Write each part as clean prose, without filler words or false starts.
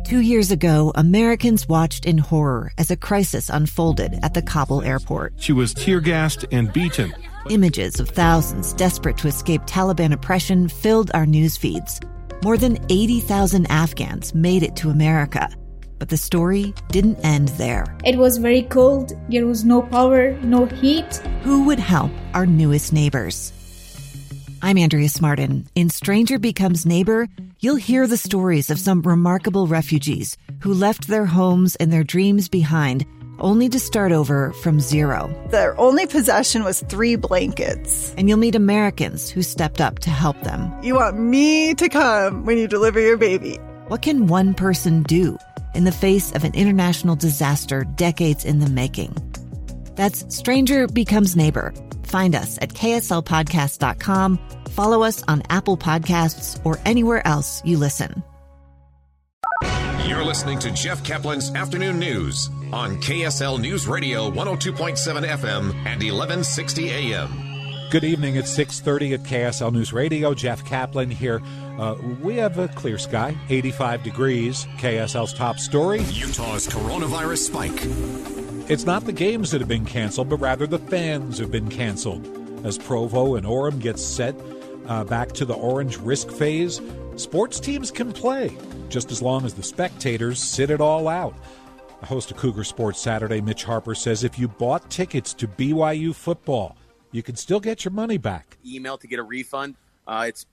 2 years ago, Americans watched in horror as a crisis unfolded at the Kabul airport. She was tear-gassed and beaten. Images of thousands desperate to escape Taliban oppression filled our news feeds. More than 80,000 Afghans made it to America. But the story didn't end there. It was very cold. There was no power, no heat. Who would help our newest neighbors? I'm Andrea Smartin. In Stranger Becomes Neighbor, you'll hear the stories of some remarkable refugees who left their homes and their dreams behind, only to start over from zero. Their only possession was 3 blankets. And you'll meet Americans who stepped up to help them. You want me to come when you deliver your baby. What can one person do in the face of an international disaster decades in the making? That's Stranger Becomes Neighbor. Find us at kslpodcast.com. Follow us on Apple Podcasts or anywhere else you listen. You're listening to Jeff Kaplan's Afternoon News on KSL News Radio 102.7 FM and 1160 AM. Good evening. It's 6:30 at KSL News Radio. Jeff Kaplan here. We have a clear sky, 85 degrees. KSL's top story. Utah's coronavirus spike. It's not the games that have been canceled, but rather the fans have been canceled. As Provo and Orem get set back to the orange risk phase, sports teams can play, just as long as the spectators sit it all out. The host of Cougar Sports Saturday, Mitch Harper, says if you bought tickets to BYU football, you can still get your money back. Email to get a refund. It's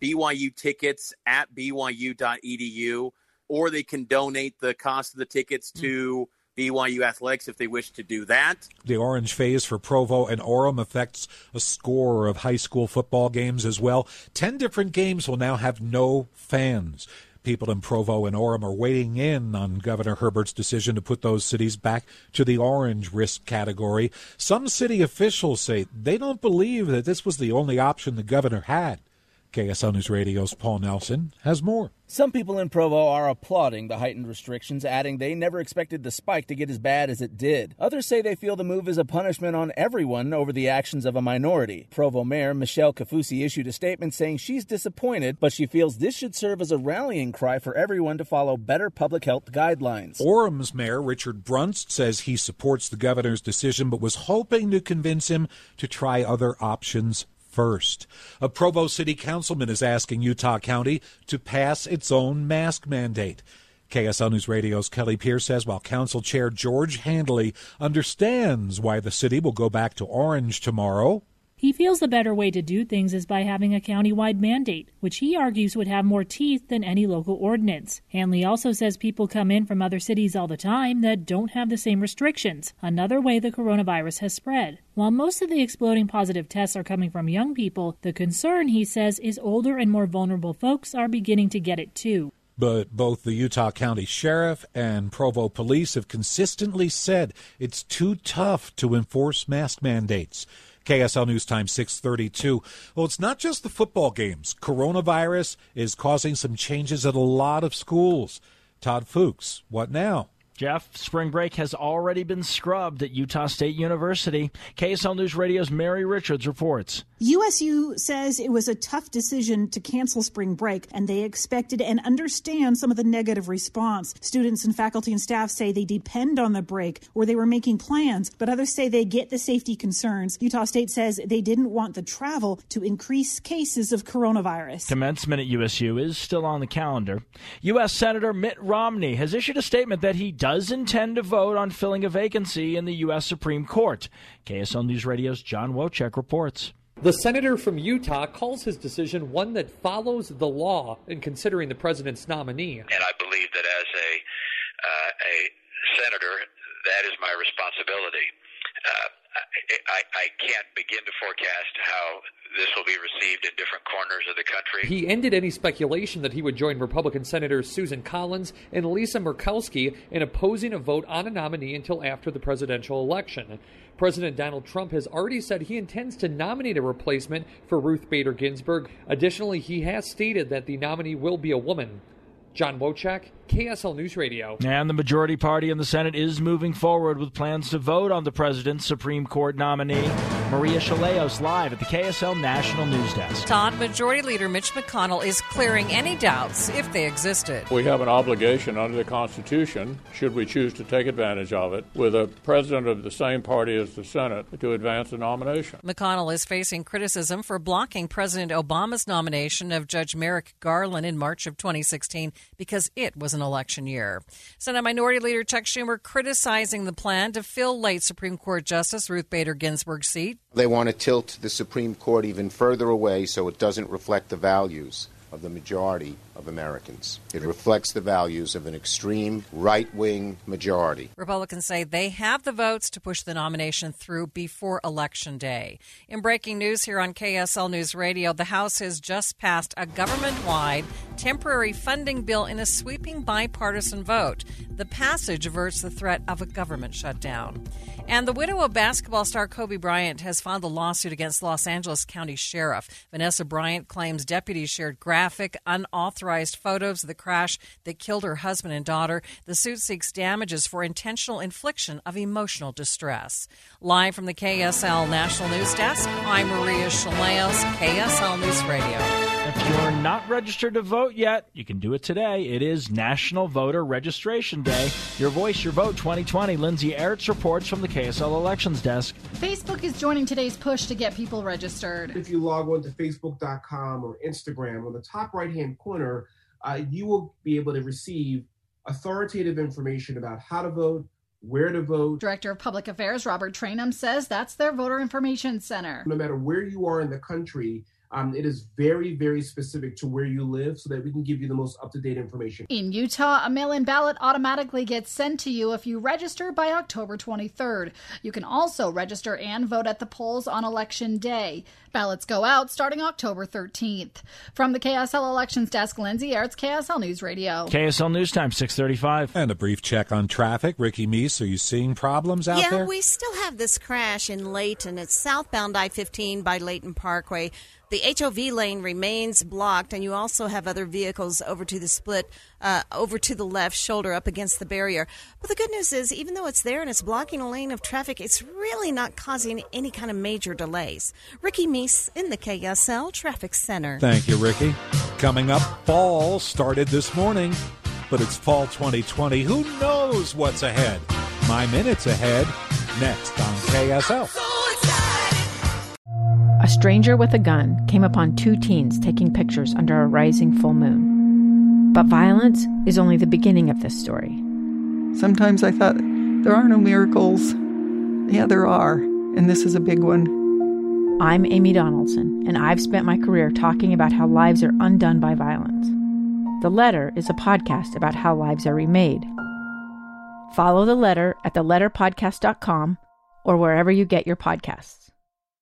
byutickets@byu.edu, or they can donate the cost of the tickets to BYU Athletics if they wish to do that. The orange phase for Provo and Orem affects a score of high school football games as well. 10 different games will now have no fans. People in Provo and Orem are weighing in on Governor Herbert's decision to put those cities back to the orange risk category. Some city officials say they don't believe that this was the only option the governor had. KSL News Radio's Paul Nelson has more. Some people in Provo are applauding the heightened restrictions, adding they never expected the spike to get as bad as it did. Others say they feel the move is a punishment on everyone over the actions of a minority. Provo Mayor Michelle Kafusi issued a statement saying she's disappointed, but she feels this should serve as a rallying cry for everyone to follow better public health guidelines. Orem's Mayor Richard Brunst says he supports the governor's decision, but was hoping to convince him to try other options first. A Provo City Councilman is asking Utah County to pass its own mask mandate. KSL News Radio's Kelly Pierce says while Council Chair George Handley understands why the city will go back to orange tomorrow, he feels the better way to do things is by having a county-wide mandate, which he argues would have more teeth than any local ordinance. Hanley also says people come in from other cities all the time that don't have the same restrictions, another way the coronavirus has spread. While most of the exploding positive tests are coming from young people, the concern, he says, is older and more vulnerable folks are beginning to get it too. But both the Utah County Sheriff and Provo Police have consistently said it's too tough to enforce mask mandates. KSL News Time 6:32. Well, it's not just the football games. Coronavirus is causing some changes at a lot of schools. Todd Fuchs, what now? Jeff, spring break has already been scrubbed at Utah State University. KSL News Radio's Mary Richards reports. USU says it was a tough decision to cancel spring break, and they expected and understand some of the negative response. Students and faculty and staff say they depend on the break, or they were making plans, but others say they get the safety concerns. Utah State says they didn't want the travel to increase cases of coronavirus. Commencement at USU is still on the calendar. U.S. Senator Mitt Romney has issued a statement that he does intend to vote on filling a vacancy in the U.S. Supreme Court. KSL News Radio's John Wojcik reports. The senator from Utah calls his decision one that follows the law in considering the president's nominee. And I believe that as a senator, that is my responsibility. I can't begin to forecast how this will be received in different corners of the country. He ended any speculation that he would join Republican Senators Susan Collins and Lisa Murkowski in opposing a vote on a nominee until after the presidential election. President Donald Trump has already said he intends to nominate a replacement for Ruth Bader Ginsburg. Additionally, he has stated that the nominee will be a woman. John Wojcik, KSL News Radio. And the majority party in the Senate is moving forward with plans to vote on the president's Supreme Court nominee. Maria Chaleos live at the KSL National News Desk. Todd, Majority Leader Mitch McConnell is clearing any doubts, if they existed. We have an obligation under the Constitution, should we choose to take advantage of it, with a president of the same party as the Senate to advance the nomination. McConnell is facing criticism for blocking President Obama's nomination of Judge Merrick Garland in March of 2016 because it was an election year. Senate Minority Leader Chuck Schumer criticizing the plan to fill late Supreme Court Justice Ruth Bader Ginsburg's seat. They want to tilt the Supreme Court even further away so it doesn't reflect the values of the majority of Americans. It reflects the values of an extreme right-wing majority. Republicans say they have the votes to push the nomination through before Election Day. In breaking news here on KSL News Radio, the House has just passed a government-wide temporary funding bill in a sweeping bipartisan vote. The passage averts the threat of a government shutdown. And the widow of basketball star Kobe Bryant has filed a lawsuit against Los Angeles County Sheriff. Vanessa Bryant claims deputies shared graphic, unauthorized photos of the crash that killed her husband and daughter. The suit seeks damages for intentional infliction of emotional distress. Live from the KSL National News Desk, I'm Maria Chaleos, KSL News Radio. If you're not registered to vote yet, you can do it today. It is National Voter Registration Day. Your Voice, Your Vote 2020. Lindsay Ertz reports from the KSL Elections Desk. Facebook is joining today's push to get people registered. If you log on to Facebook.com or Instagram, on the top right-hand corner, you will be able to receive authoritative information about how to vote, where to vote. Director of Public Affairs Robert Trainum says that's their voter information center. No matter where you are in the country, it is very, very specific to where you live so that we can give you the most up-to-date information. In Utah, a mail-in ballot automatically gets sent to you if you register by October 23rd. You can also register and vote at the polls on Election Day. Ballots go out starting October 13th. From the KSL Elections Desk, Lindsay Ertz, KSL News Radio. KSL News Time, 6:35. And a brief check on traffic. Ricky Meese, are you seeing problems out there? Yeah, we still have this crash in Layton. It's southbound I-15 by Layton Parkway. The HOV lane remains blocked, and you also have other vehicles over to the split, over to the left shoulder up against the barrier. But the good news is, even though it's there and it's blocking a lane of traffic, it's really not causing any kind of major delays. Ricky Meese in the KSL Traffic Center. Thank you, Ricky. Coming up, fall started this morning, but it's fall 2020. Who knows what's ahead? My Minute's ahead, next on KSL. A stranger with a gun came upon two teens taking pictures under a rising full moon. But violence is only the beginning of this story. Sometimes I thought, there are no miracles. Yeah, there are, and this is a big one. I'm Amy Donaldson, and I've spent my career talking about how lives are undone by violence. The Letter is a podcast about how lives are remade. Follow The Letter at theletterpodcast.com or wherever you get your podcasts.